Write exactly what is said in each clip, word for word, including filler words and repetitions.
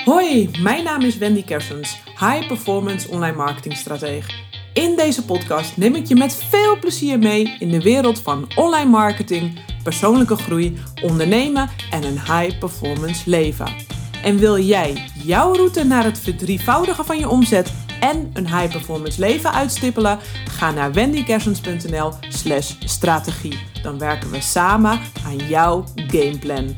Hoi, mijn naam is Wendy Kersens, High Performance Online Marketing Stratege. In deze podcast neem ik je met veel plezier mee in de wereld van online marketing, persoonlijke groei, ondernemen en een high performance leven. En wil jij jouw route naar het verdrievoudigen van je omzet en een high performance leven uitstippelen? Ga naar wendykersens.nl slash strategie. Dan werken we samen aan jouw gameplan.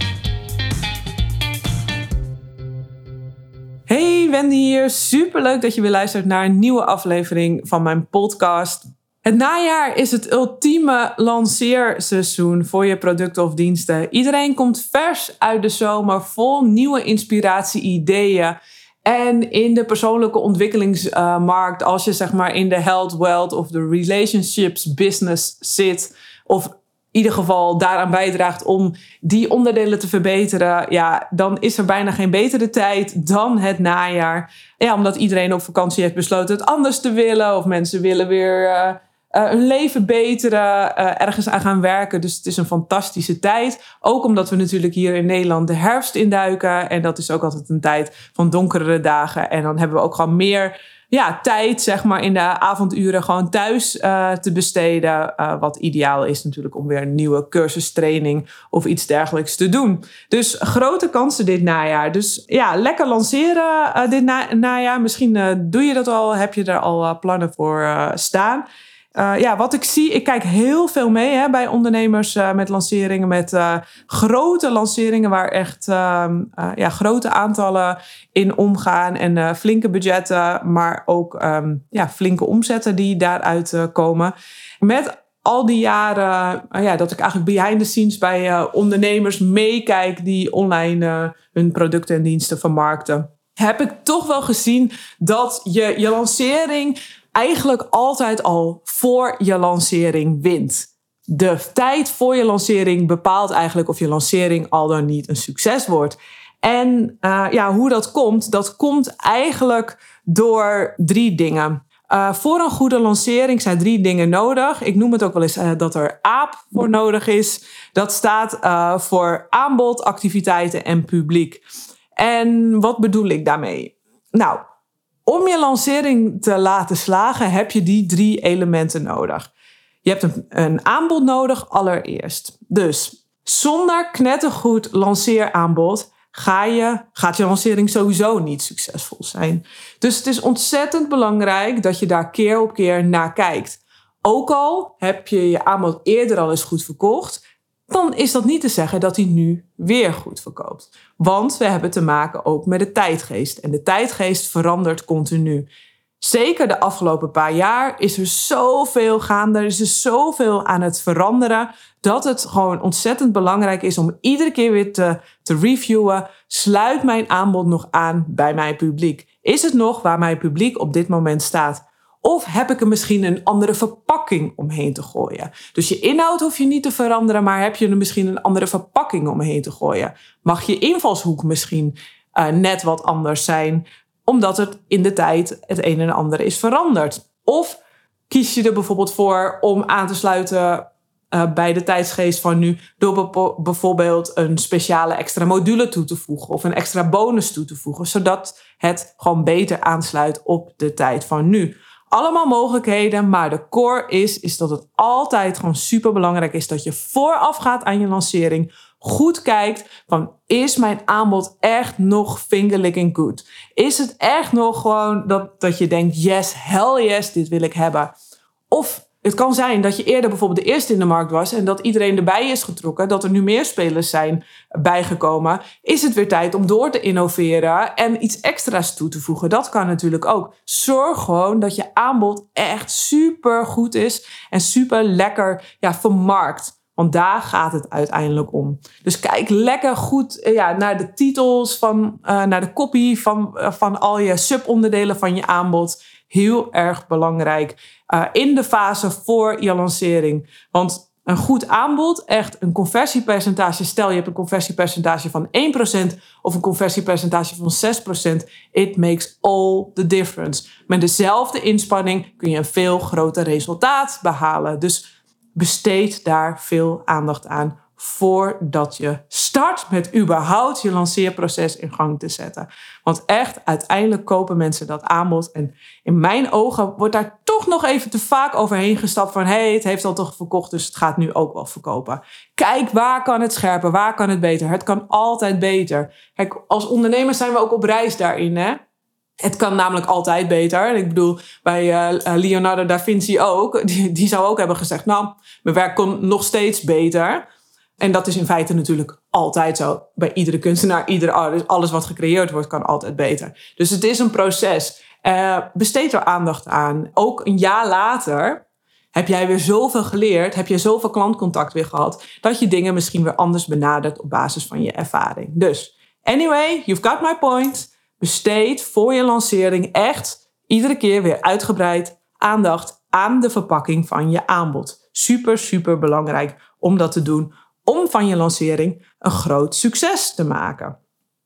Hey, Wendy hier. Superleuk dat je weer luistert naar een nieuwe aflevering van mijn podcast. Het najaar is het ultieme lanceerseizoen voor je producten of diensten. Iedereen komt vers uit de zomer vol nieuwe inspiratie, ideeën. En in de persoonlijke ontwikkelingsmarkt, als je zeg maar in de health, wealth of de relationships business zit, of in ieder geval daaraan bijdraagt om die onderdelen te verbeteren, ja, dan is er bijna geen betere tijd dan het najaar. Ja, omdat iedereen op vakantie heeft besloten het anders te willen, of mensen willen weer uh, uh, hun leven beteren, uh, ergens aan gaan werken. Dus het is een fantastische tijd. Ook omdat we natuurlijk hier in Nederland de herfst induiken. En dat is ook altijd een tijd van donkere dagen. En dan hebben we ook gewoon meer Ja, tijd zeg maar in de avonduren gewoon thuis uh, te besteden. Uh, wat ideaal is natuurlijk om weer een nieuwe cursus, training of iets dergelijks te doen. Dus grote kansen dit najaar. Dus ja, lekker lanceren uh, dit na- najaar. Misschien uh, doe je dat al, heb je er al uh, plannen voor uh, staan. Uh, ja, wat ik zie, ik kijk heel veel mee hè, bij ondernemers uh, met lanceringen, met uh, grote lanceringen waar echt uh, uh, ja, grote aantallen in omgaan en uh, flinke budgetten, maar ook um, ja, flinke omzetten die daaruit uh, komen. Met al die jaren uh, ja, dat ik eigenlijk behind the scenes bij uh, ondernemers meekijk die online uh, hun producten en diensten vermarkten, heb ik toch wel gezien dat je je lancering eigenlijk altijd al voor je lancering wint. De tijd voor je lancering bepaalt eigenlijk of je lancering al dan niet een succes wordt. En uh, ja, hoe dat komt, dat komt eigenlijk door drie dingen. Uh, voor een goede lancering zijn drie dingen nodig. Ik noem het ook wel eens uh, dat er A A P voor nodig is. Dat staat uh, voor aanbod, activiteiten en publiek. En wat bedoel ik daarmee? Nou, om je lancering te laten slagen heb je die drie elementen nodig. Je hebt een, een aanbod nodig allereerst. Dus zonder knettergoed lanceeraanbod ga je, gaat je lancering sowieso niet succesvol zijn. Dus het is ontzettend belangrijk dat je daar keer op keer naar kijkt. Ook al heb je je aanbod eerder al eens goed verkocht, dan is dat niet te zeggen dat hij nu weer goed verkoopt. Want we hebben te maken ook met de tijdgeest. En de tijdgeest verandert continu. Zeker de afgelopen paar jaar is er zoveel gaande. Er is er zoveel aan het veranderen, dat het gewoon ontzettend belangrijk is om iedere keer weer te, te reviewen. Sluit mijn aanbod nog aan bij mijn publiek? Is het nog waar mijn publiek op dit moment staat? Of heb ik er misschien een andere verpakking omheen te gooien? Dus je inhoud hoef je niet te veranderen, maar heb je er misschien een andere verpakking omheen te gooien? Mag je invalshoek misschien uh, net wat anders zijn, omdat het in de tijd het een en ander is veranderd? Of kies je er bijvoorbeeld voor om aan te sluiten uh, bij de tijdsgeest van nu, door bepo- bijvoorbeeld een speciale extra module toe te voegen of een extra bonus toe te voegen, zodat het gewoon beter aansluit op de tijd van nu. Allemaal mogelijkheden, maar de core is, is dat het altijd gewoon super belangrijk is dat je voorafgaat aan je lancering goed kijkt van, is mijn aanbod echt nog finger-licking good? Is het echt nog gewoon dat, dat je denkt, yes, hell yes, dit wil ik hebben? Of het kan zijn dat je eerder bijvoorbeeld de eerste in de markt was en dat iedereen erbij is getrokken, dat er nu meer spelers zijn bijgekomen. Is het weer tijd om door te innoveren en iets extra's toe te voegen? Dat kan natuurlijk ook. Zorg gewoon dat je aanbod echt super goed is en super lekker ja, vermarkt. Want daar gaat het uiteindelijk om. Dus kijk lekker goed ja, naar de titels, van, uh, naar de copy van, uh, van al je subonderdelen van je aanbod. Heel erg belangrijk uh, in de fase voor je lancering. Want een goed aanbod, echt een conversiepercentage. Stel je hebt een conversiepercentage van één procent of een conversiepercentage van zes procent. It makes all the difference. Met dezelfde inspanning kun je een veel groter resultaat behalen. Dus besteed daar veel aandacht aan voordat je start met überhaupt je lanceerproces in gang te zetten. Want echt, uiteindelijk kopen mensen dat aanbod. En in mijn ogen wordt daar toch nog even te vaak overheen gestapt van hé, hey, het heeft al toch verkocht, dus het gaat nu ook wel verkopen. Kijk, waar kan het scherper? Waar kan het beter? Het kan altijd beter. Kijk, als ondernemers zijn we ook op reis daarin, hè? Het kan namelijk altijd beter. Ik bedoel, bij uh, Leonardo da Vinci ook. Die, die zou ook hebben gezegd, nou, mijn werk kon nog steeds beter. En dat is in feite natuurlijk altijd zo. Bij iedere kunstenaar, iedere artist, alles wat gecreëerd wordt, kan altijd beter. Dus het is een proces. Uh, besteed er aandacht aan. Ook een jaar later heb jij weer zoveel geleerd, heb je zoveel klantcontact weer gehad, dat je dingen misschien weer anders benadert op basis van je ervaring. Dus, anyway, you've got my point. Besteed voor je lancering echt iedere keer weer uitgebreid aandacht aan de verpakking van je aanbod. Super, super belangrijk om dat te doen, om van je lancering een groot succes te maken.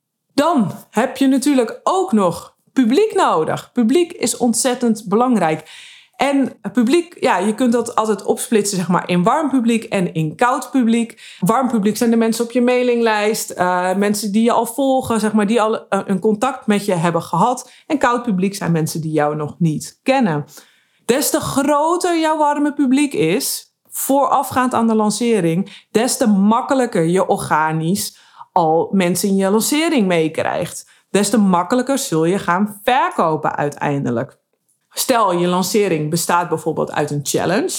Dan heb je natuurlijk ook nog publiek nodig. Publiek is ontzettend belangrijk. En publiek, ja, je kunt dat altijd opsplitsen, zeg maar, in warm publiek en in koud publiek. Warm publiek zijn de mensen op je mailinglijst, uh, mensen die je al volgen, zeg maar, die al uh, een contact met je hebben gehad. En koud publiek zijn mensen die jou nog niet kennen. Des te groter jouw warme publiek is, voorafgaand aan de lancering, des te makkelijker je organisch al mensen in je lancering meekrijgt. Des te makkelijker zul je gaan verkopen uiteindelijk. Stel, je lancering bestaat bijvoorbeeld uit een challenge.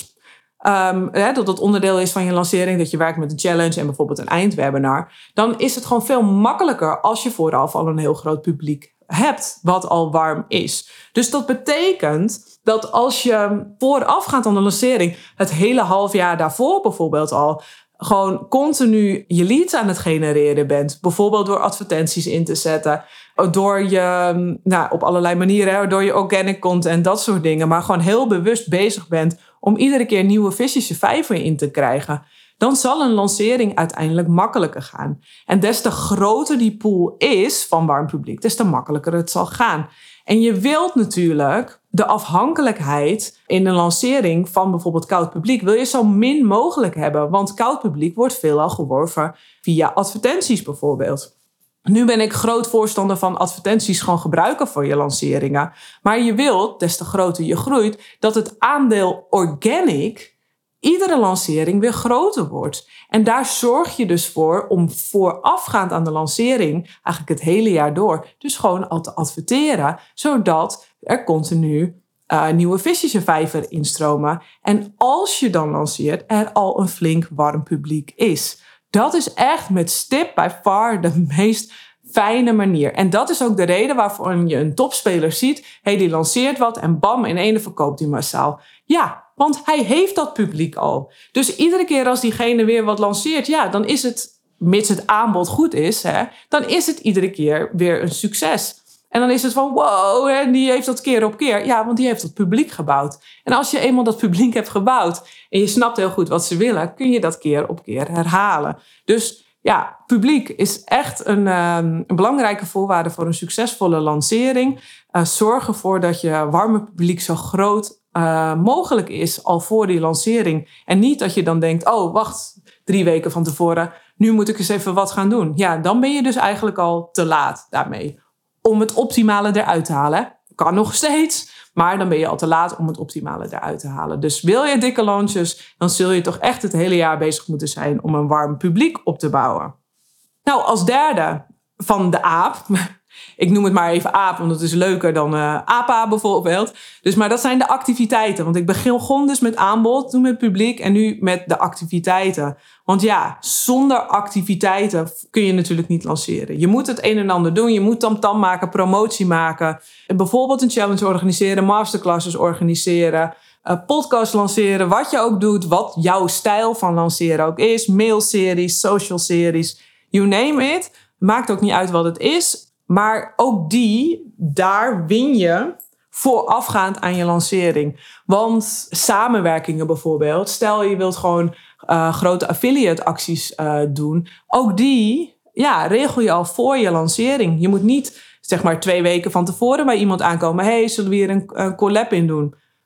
Um, hè, dat het onderdeel is van je lancering, dat je werkt met een challenge en bijvoorbeeld een eindwebinar. Dan is het gewoon veel makkelijker als je vooraf al een heel groot publiek hebt, wat al warm is. Dus dat betekent dat als je voorafgaand aan de lancering, het hele half jaar daarvoor bijvoorbeeld al, gewoon continu je leads aan het genereren bent. Bijvoorbeeld door advertenties in te zetten. Door je, nou, op allerlei manieren, door je organic content, dat soort dingen. Maar gewoon heel bewust bezig bent om iedere keer nieuwe visjes je vijver in te krijgen. Dan zal een lancering uiteindelijk makkelijker gaan. En des te groter die pool is van warm publiek, des te makkelijker het zal gaan. En je wilt natuurlijk de afhankelijkheid in een lancering van bijvoorbeeld koud publiek, wil je zo min mogelijk hebben. Want koud publiek wordt veelal geworven via advertenties bijvoorbeeld. Nu ben ik groot voorstander van advertenties gewoon gebruiken voor je lanceringen. Maar je wilt, des te groter je groeit, dat het aandeel organic iedere lancering weer groter wordt. En daar zorg je dus voor om voorafgaand aan de lancering, eigenlijk het hele jaar door, dus gewoon al te adverteren, zodat er continu uh, nieuwe visjes je vijver instromen. En als je dan lanceert, er al een flink warm publiek is. Dat is echt met stip by far de meest fijne manier. En dat is ook de reden waarvoor je een topspeler ziet. Hey, die lanceert wat en bam, in ene verkoopt hij massaal. Ja, want hij heeft dat publiek al. Dus iedere keer als diegene weer wat lanceert, ja, dan is het, mits het aanbod goed is, hè, dan is het iedere keer weer een succes. En dan is het van, wow, hè, die heeft dat keer op keer. Ja, want die heeft dat publiek gebouwd. En als je eenmaal dat publiek hebt gebouwd en je snapt heel goed wat ze willen, kun je dat keer op keer herhalen. Dus ja, publiek is echt een, um, een belangrijke voorwaarde voor een succesvolle lancering. Uh, zorg ervoor dat je warme publiek zo groot uh, mogelijk is al voor die lancering. En niet dat je dan denkt, oh, wacht, drie weken van tevoren, nu moet ik eens even wat gaan doen. Ja, dan ben je dus eigenlijk al te laat daarmee. Om het optimale eruit te halen. Kan nog steeds, maar dan ben je al te laat om het optimale eruit te halen. Dus wil je dikke launches, dan zul je toch echt het hele jaar bezig moeten zijn om een warm publiek op te bouwen. Nou, als derde van de aap. Ik noem het maar even aap, want het is leuker dan uh, A P A bijvoorbeeld. Dus, maar dat zijn de activiteiten. Want ik begon dus met aanbod, toen met publiek en nu met de activiteiten. Want ja, zonder activiteiten kun je natuurlijk niet lanceren. Je moet het een en ander doen. Je moet tamtam maken, promotie maken. Bijvoorbeeld een challenge organiseren, masterclasses organiseren, uh, podcast lanceren. Wat je ook doet, wat jouw stijl van lanceren ook is. Mailseries, social series, you name it. Maakt ook niet uit wat het is. Maar ook die, daar win je voorafgaand aan je lancering. Want samenwerkingen bijvoorbeeld, stel je wilt gewoon uh, grote affiliate acties uh, doen. Ook die, ja, regel je al voor je lancering. Je moet niet, zeg maar, twee weken van tevoren bij iemand aankomen. Hey, zullen we hier een, een collab in doen?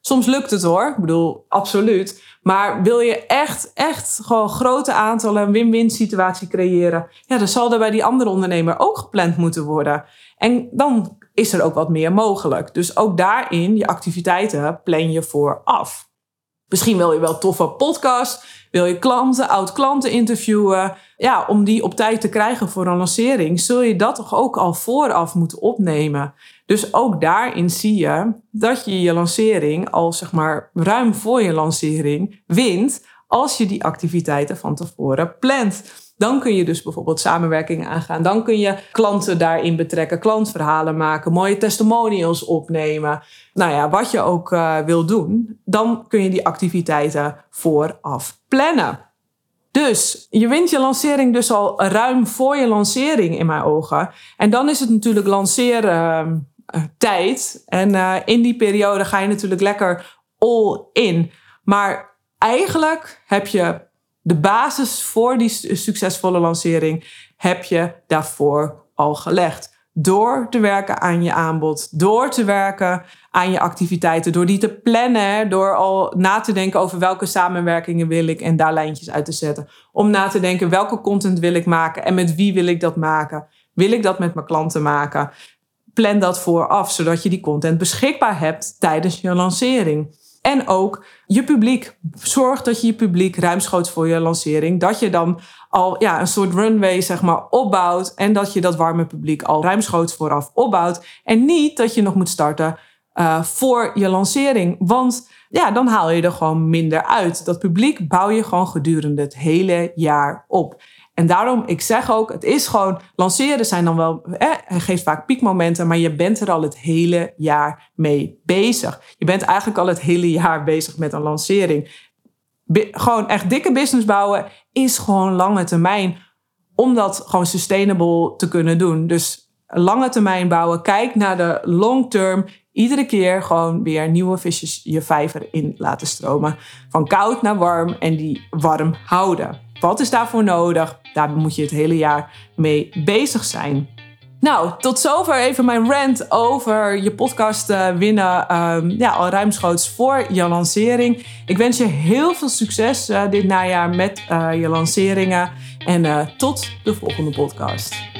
Soms lukt het hoor, ik bedoel, absoluut. Maar wil je echt, echt gewoon grote aantallen, een win-win situatie creëren, ja, dan zal er bij die andere ondernemer ook gepland moeten worden. En dan is er ook wat meer mogelijk. Dus ook daarin, je activiteiten plan je vooraf. Misschien wil je wel toffe podcast, wil je klanten, oud-klanten interviewen. Ja, om die op tijd te krijgen voor een lancering, zul je dat toch ook al vooraf moeten opnemen. Dus ook daarin zie je dat je je lancering al zeg maar ruim voor je lancering wint als je die activiteiten van tevoren plant. Dan kun je dus bijvoorbeeld samenwerkingen aangaan. Dan kun je klanten daarin betrekken, klantverhalen maken, mooie testimonials opnemen. Nou ja, wat je ook uh, wil doen, dan kun je die activiteiten vooraf plannen. Dus je wint je lancering dus al ruim voor je lancering in mijn ogen. En dan is het natuurlijk lanceren uh, tijd. En uh, in die periode ga je natuurlijk lekker all in. Maar eigenlijk heb je de basis voor die succesvolle lancering heb je daarvoor al gelegd. Door te werken aan je aanbod, door te werken aan je activiteiten, door die te plannen, door al na te denken over welke samenwerkingen wil ik en daar lijntjes uit te zetten. Om na te denken welke content wil ik maken en met wie wil ik dat maken. Wil ik dat met mijn klanten maken? Plan dat vooraf, zodat je die content beschikbaar hebt tijdens je lancering. En ook je publiek. Zorg dat je je publiek ruimschoots voor je lancering. Dat je dan al ja, een soort runway zeg maar, opbouwt. En dat je dat warme publiek al ruimschoots vooraf opbouwt. En niet dat je nog moet starten uh, voor je lancering. Want ja, dan haal je er gewoon minder uit. Dat publiek bouw je gewoon gedurende het hele jaar op. En daarom, ik zeg ook, het is gewoon, lanceren zijn dan wel, eh, het geeft vaak piekmomenten, maar je bent er al het hele jaar mee bezig. Je bent eigenlijk al het hele jaar bezig met een lancering. Be- gewoon echt dikke business bouwen is gewoon lange termijn, om dat gewoon sustainable te kunnen doen. Dus lange termijn bouwen, kijk naar de long term, iedere keer gewoon weer nieuwe visjes je vijver in laten stromen. Van koud naar warm en die warm houden. Wat is daarvoor nodig? Daar moet je het hele jaar mee bezig zijn. Nou, tot zover even mijn rant over je podcast uh, winnen. Um, ja, al ruimschoots voor je lancering. Ik wens je heel veel succes uh, dit najaar met uh, je lanceringen. En uh, tot de volgende podcast.